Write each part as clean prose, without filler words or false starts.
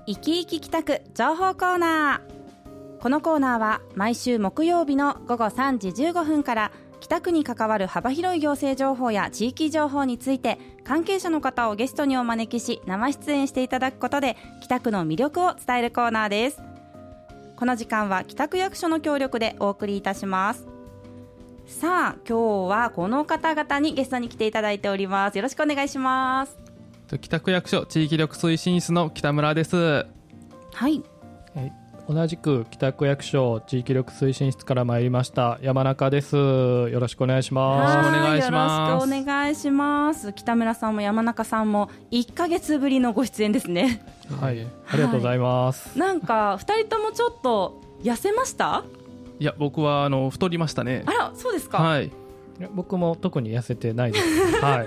生き生き北区情報コーナー。このコーナーは毎週木曜日の午後3時15分から北区に関わる幅広い行政情報や地域情報について関係者の方をゲストにお招きし生出演していただくことで北区の魅力を伝えるコーナーです。この時間は北区役所の協力でお送りいたします。さあ今日はこの方々にゲストに来ていただいております。よろしくお願いします。 北区役所地域力推進室の北村です。 はい、 同じく北区役所地域力推進室から参りました山中です。よろしくお願いします。 よろしくお願いします。 よろしくお願いします。北村さんも山中さんも1ヶ月ぶりのご出演ですね。 はい、ありがとうございます。 なんか2人ともちょっと痩せました？ いや僕は太りましたね。 あら、そうですか。 はい、 僕も特に痩せてないです。はい、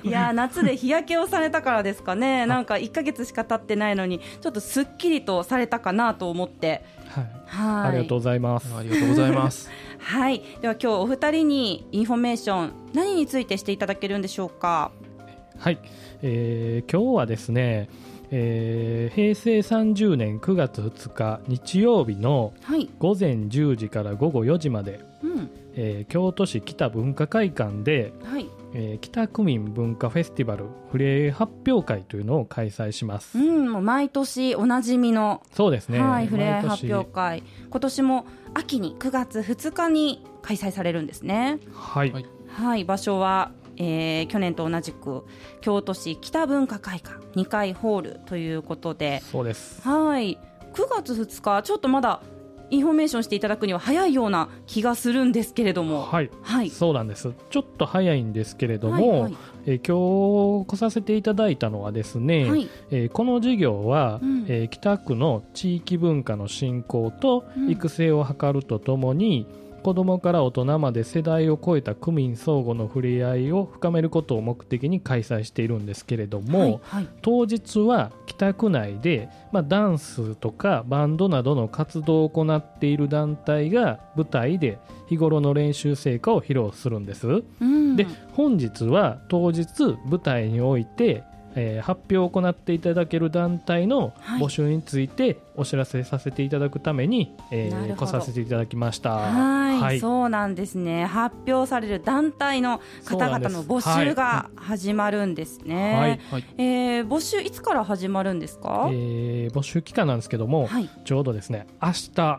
いや夏で日焼けをされたからですかね。なんか1ヶ月しか経ってないのにちょっとすっきりとされたかなと思って、 はい、ありがとうございます。 ありがとうございますはい、では今日お二人にインフォメーション何についてしていただけるんでしょうか？ はい、今日はですね、平成30年9月2日日曜日の午前10時から午後4時まで、京都市北文化会館で、北区民文化フェスティバルふれあい発表会というのを開催します。 もう毎年おなじみの、 そうですね、 ふれあい発表会、今年も秋に9月2日に開催されるんですね。 はい、 はい、場所は去年と同じく京都市北文化会館2階ホールということで、 そうです。 はい、9月2日ちょっとまだインフォメーションしていただくには早いような気がするんですけれども、 そうなんです。ちょっと早いんですけれども、今日来させていただいたのはですね、この事業は、北区の地域文化の振興と育成を図るとともに、子どもから大人まで世代を超えた区民相互の触れ合いを深めることを目的に開催しているんですけれども、当日は北区内で、ダンスとかバンドなどの活動を行っている団体が舞台で日頃の練習成果を披露するんです。で、本日は当日舞台において発表を行っていただける団体の募集についてお知らせさせていただくために、来させていただきました。 はい、そうなんですね。発表される団体の方々の募集が始まるんですね。募集いつから始まるんですか？ 募集期間なんですけども、ちょうどですね、明日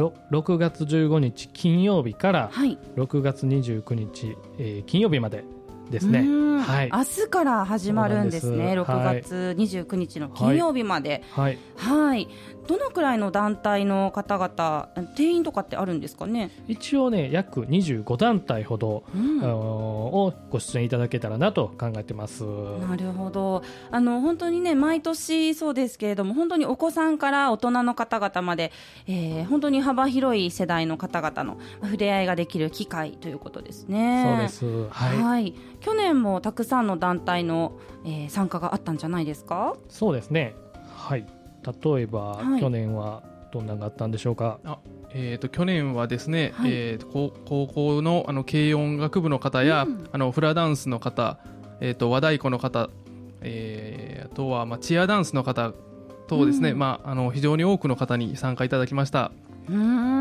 6月15日金曜日から6月29日、金曜日までですね。 明日から始まるんですね。6月29日の金曜日まで。どのくらいの団体の方々、定員とかってあるんですかね？ 一応ね、約25団体ほど、をご出演いただけたらなと考えてます。 なるほど。本当にね、毎年そうですけれども、本当にお子さんから大人の方々まで、本当に幅広い世代の方々の触れ合いができる機会ということですね。 そうです。 去年もたくさんの団体の、参加があったんじゃないですか？ そうですね。例えば、去年はどんなのがあったんでしょうか？ 去年はですね、高校の軽音楽部の方や、フラダンスの方、和太鼓の方、あとは、チアダンスの方とですね、非常に多くの方に参加いただきました。 チ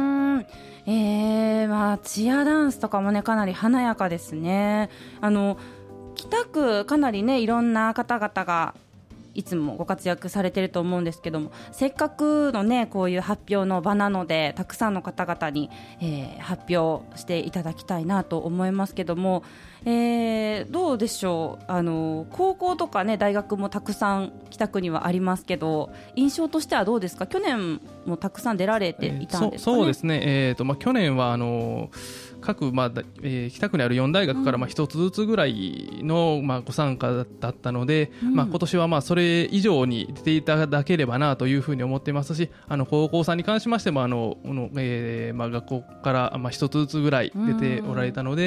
アダンスとかもね、かなり華やかですね。北区かなりね、いろんな方々がいつもご活躍されていると思うんですけども、せっかくのね、こういう発表の場なのでたくさんの方々に、発表していただきたいなと思いますけども、どうでしょう。高校とかね、大学もたくさん北区にはありますけど、印象としてはどうですか？去年もたくさん出られていたんですかね？ そうですね。去年は各、北区にある4大学から1つずつぐらいの、ご参加だったので、今年はそれ以上に出ていただければなというふうに思っていますし、高校さんに関しましても学校から1つずつぐらい出ておられたので、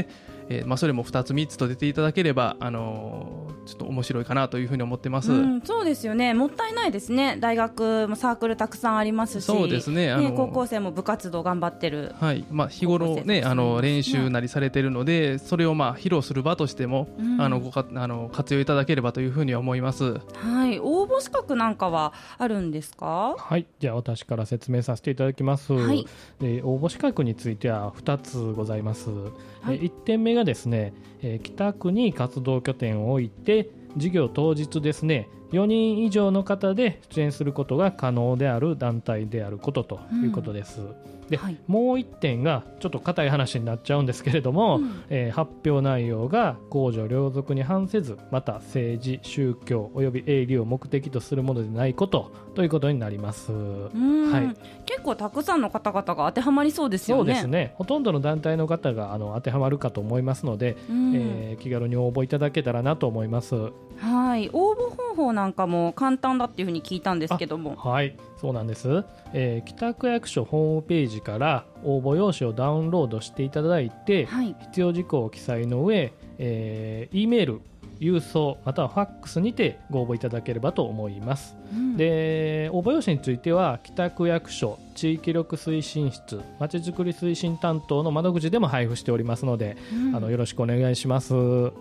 それも2つ3つと出ていただければ、ちょっと面白いかなというふうに思ってます。 そうですよね、もったいないですね。大学もサークルたくさんありますし、 そうですね、 高校生も部活動頑張ってる、 日頃、ね、練習なりされているので、それを披露する場としても、活用いただければというふうには思います。 応募資格なんかはあるんですか？ じゃあ私から説明させていただきます。応募資格については2つございます。1点目がですね、北区に活動拠点を置いて授業当日ですね、4人以上の方で出演することが可能である団体であることということです。で、もう1点がちょっと固い話になっちゃうんですけれども、発表内容が公序良俗に反せず、また政治、宗教および営利を目的とするものでないことということになります。 結構たくさんの方々が当てはまりそうですよね。 そうですね、ほとんどの団体の方が当てはまるかと思いますので、気軽に応募いただけたらなと思います。 応募方法なんかも簡単だっていうふうに聞いたんですけども。 そうなんです。北区役所ホームページから応募用紙をダウンロードしていただいて、必要事項を記載の上、E メール、郵送またはファックスにてご応募いただければと思います。で、応募用紙については北区役所地域力推進室まちづくり推進担当の窓口でも配布しておりますので、よろしくお願いします。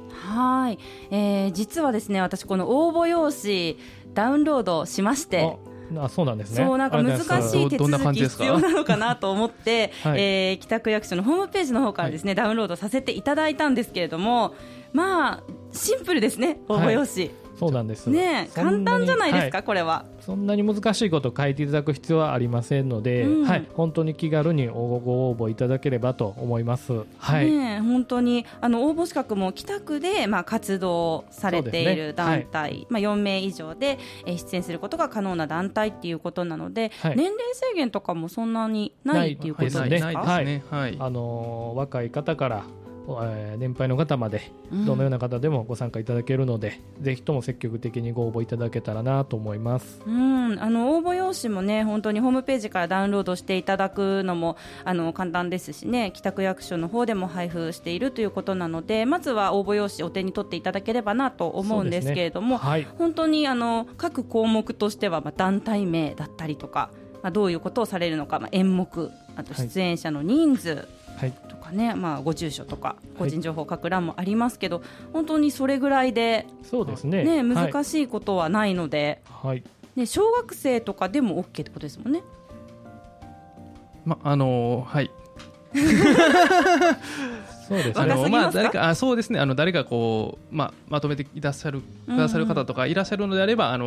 実はですね、私この応募用紙ダウンロードしまして、 そうなんですね。 なんか難しい手続き必要なのかなと思って、北区役所のホームページの方からですね、ダウンロードさせていただいたんですけれども、シンプルですね、応募用紙。 そうなんですね、簡単じゃないですか、これは。 そんなに難しいことを書いていただく必要はありませんので、本当に気軽にご応募いただければと思います。 本当に応募資格も北区で活動されている団体、4名以上で出演することが可能な団体っていうことなので、年齢制限とかもそんなにないっていうことですか？ 若い方から年配の方までどのような方でもご参加いただけるので、ぜひとも積極的にご応募いただけたらなと思います。 応募用紙もね、本当にホームページからダウンロードしていただくのも簡単ですしね、北区役所の方でも配布しているということなので、まずは応募用紙お手に取っていただければなと思うんですけれども、本当に各項目としては団体名だったりとか、どういうことをされるのか、演目、あと出演者の人数とかね、ご住所とか個人情報を書く欄もありますけど、本当にそれぐらいで、 そうですね、 難しいことはないので、小学生とかでも OK ってことですもんね。 そうですね、 そうですね、誰かこう、まとめてくださる方とかいらっしゃるのであれば、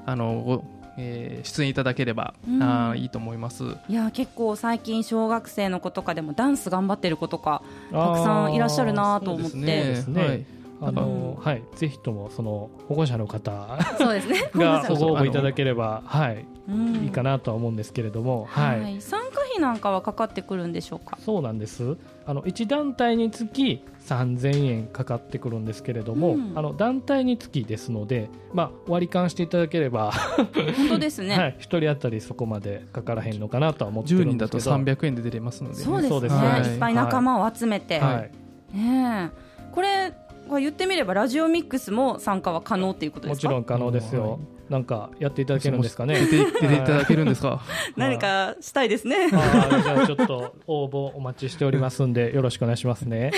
出演いただければ、いいと思います。 いや、結構最近小学生の子とかでもダンス頑張ってる子とかたくさんいらっしゃるなと思って、 ぜひともその保護者の方がご応募いただければ、いいかなとは思うんですけれども、 参加費なんかはかかってくるんでしょうか？ そうなんです。1団体につき3000円かかってくるんですけれども、団体につきですので、割り勘していただければ本当ですね、 1人当たりそこまでかからへんのかなとは思ってるんですけど、 10人だと300円で出れますので、 そうですね、いっぱい仲間を集めて、これ言ってみればラジオミックスも参加は可能っていうことですか？ もちろん可能ですよ。なんかやっていただけるんですかね？ 出ていただけるんですか？ 何かしたいですね。 じゃあちょっと応募お待ちしておりますんで、よろしくお願いしますね。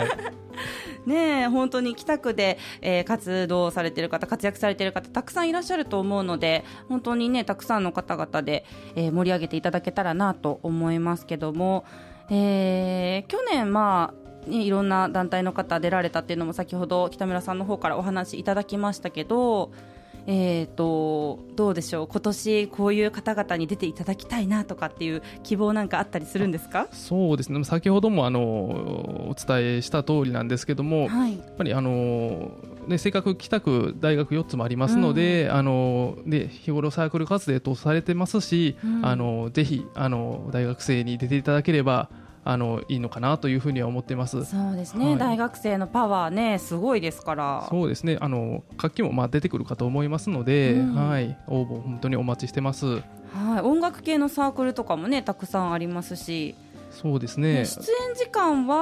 本当に北区で、活動されている方、活躍されている方たくさんいらっしゃると思うので、本当にね、たくさんの方々で、盛り上げていただけたらなと思いますけども、去年いろんな団体の方出られたっていうのも先ほど北村さんの方からお話いただきましたけど、どうでしょう、今年こういう方々に出ていただきたいなとかっていう希望なんかあったりするんですか？ そうですね、先ほどもお伝えした通りなんですけども、やっぱりせっかく北区大学4つもありますので、日頃サークル活動とされてますし、ぜひ大学生に出ていただければいいのかなというふうには思ってます。 そうですね、大学生のパワーね、すごいですから。 そうですね、活気も出てくるかと思いますので、応募本当にお待ちしてます。 音楽系のサークルとかもね、たくさんありますし。 そうですね、 出演時間は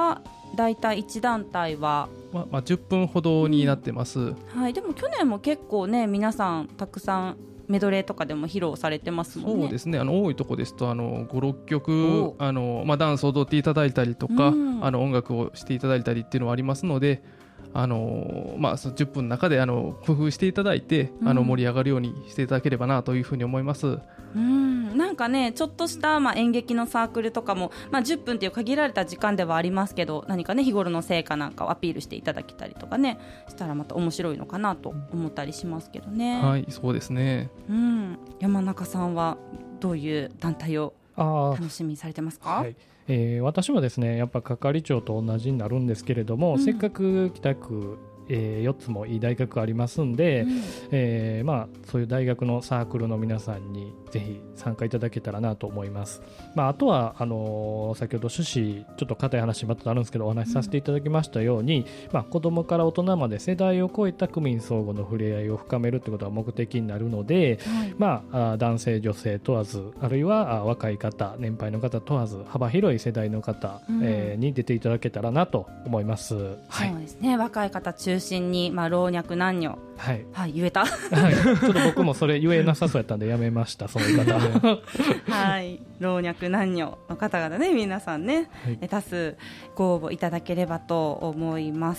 だいたい1団体は、 10分ほどになってます、 はい、でも去年も結構ね皆さんたくさんメドレーとかでも披露されてますもんね。 そうですね、多いとこですと5、6曲ダンスを踊っていただいたりとか、音楽をしていただいたりっていうのはありますので、その10分の中で工夫していただいて、盛り上がるようにしていただければなというふうに思います。 なんかねちょっとした、演劇のサークルとかも、10分という限られた時間ではありますけど、何かね日頃の成果なんかをアピールしていただけたりとかねしたらまた面白いのかなと思ったりしますけどね。 はい、そうですね。 山中さんはどういう団体を楽しみにされてますか？ 私もですねやっぱ係長と同じになるんですけれども、せっかく北区4つもいい大学ありますんで、そういう大学のサークルの皆さんにぜひ参加いただけたらなと思います。あとは先ほど趣旨ちょっと硬い話またあるんですけどお話しさせていただきましたように、子どもから大人まで世代を超えた区民相互の触れ合いを深めるということが目的になるので、男性女性問わず、あるいは若い方年配の方問わず幅広い世代の方、に出ていただけたらなと思います。 そうですね、若い方中心に、老若男女、言えた、ちょっと僕もそれ言えなさそうやったんでやめました、そういう方老若男女の方々ね皆さんね、多数ご応募いただければと思います。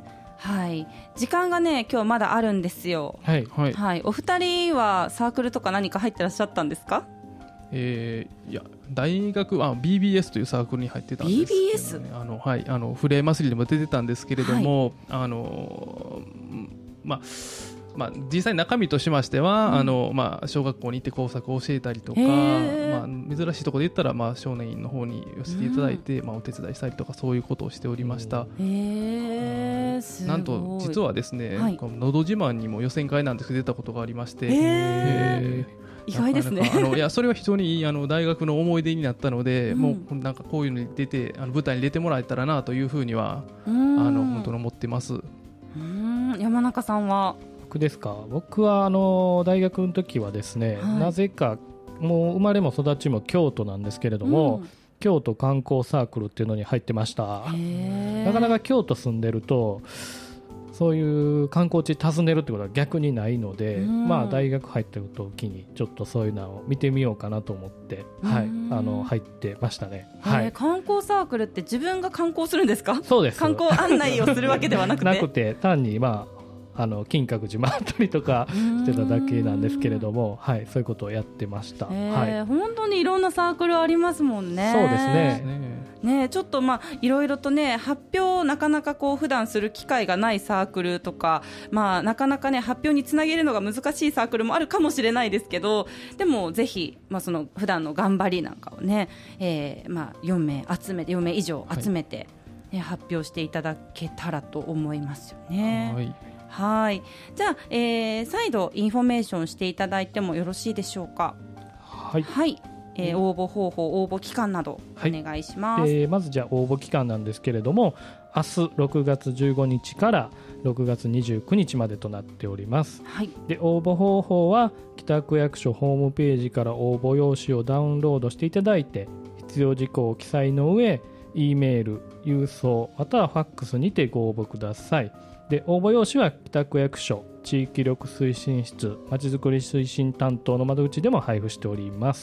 時間がね今日まだあるんですよ。お二人はサークルとか何か入ってらっしゃったんですか？ いや大学BBS というサークルに入ってたんですけど、ね、フレー祭りでも出てたんですけれども、実際中身としましては、小学校に行って工作を教えたりとか、珍しいところで言ったら、少年院の方に寄せていただいて、お手伝いしたりとかそういうことをしておりました。なんと実はですね、のど自慢にも予選会なんですけど出たことがありまして、 意外ですね。 いやそれは非常にいい大学の思い出になったので、もうなんかこういうのに出て舞台に出てもらえたらなというふうには本当に思ってます。 山中さんは？ 僕ですか。僕は大学の時はですね、なぜかもう生まれも育ちも京都なんですけれども、京都観光サークルっていうのに入ってました。なかなか京都住んでるとそういう観光地訪ねるってことは逆にないので、大学入ってる時にちょっとそういうのを見てみようかなと思って、入ってましたね。 観光サークルって自分が観光するんですか？ そうです。 観光案内をするわけではなくて単に金閣寺回ったりとかしてただけなんですけれども、そういうことをやってました。 本当にいろんなサークルありますもんね。 そうですね。ちょっといろいろとね発表なかなか普段する機会がないサークルとか、なかなかね発表につなげるのが難しいサークルもあるかもしれないですけど、でもぜひ、その普段の頑張りなんかをね、4名以上集めて、発表していただけたらと思いますよね。じゃあ、再度インフォメーションしていただいてもよろしいでしょうか？応募方法、応募期間などお願いします。 まずじゃあ応募期間なんですけれども、明日6月15日から6月29日までとなっております。で応募方法は北区役所ホームページから応募用紙をダウンロードしていただいて、必要事項を記載の上 E メール、郵送またはファックスにてご応募ください。で応募用紙は北区役所地域力推進室まちづくり推進担当の窓口でも配布しております。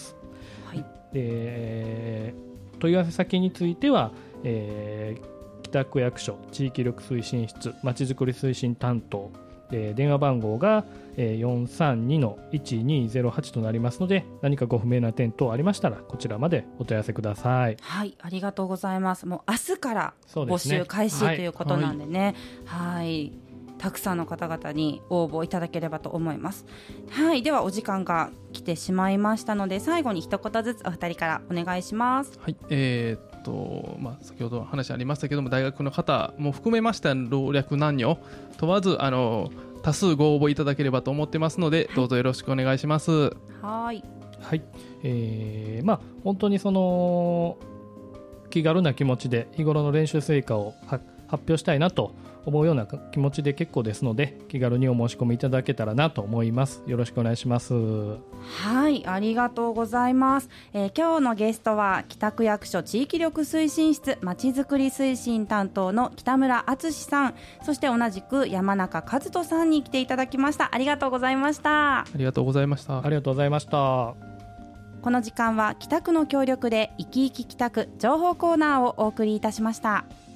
で問い合わせ先については、北区役所地域力推進室まちづくり推進担当、電話番号が、432-1208 となりますので、何かご不明な点等ありましたらこちらまでお問い合わせください。 ありがとうございます。もう明日から募集開始、ということなんでね、たくさんの方々に応募いただければと思います。ではお時間が来てしまいましたので、最後に一言ずつお二人からお願いします。 先ほど話ありましたけども、大学の方も含めました老若男女問わず多数ご応募いただければと思ってますので、どうぞよろしくお願いします。本当にその気軽な気持ちで日頃の練習成果を発表したいなと思うような気持ちで結構ですので、気軽にお申し込みいただけたらなと思います。よろしくお願いします。 はい、ありがとうございます。今日のゲストは北区役所地域力推進室まちづくり推進担当の北村敦さん、そして同じく山中和人さんに来ていただきました。ありがとうございました。 ありがとうございました。 ありがとうございました。 この時間は北区の協力で生き生き北区情報コーナーをお送りいたしました。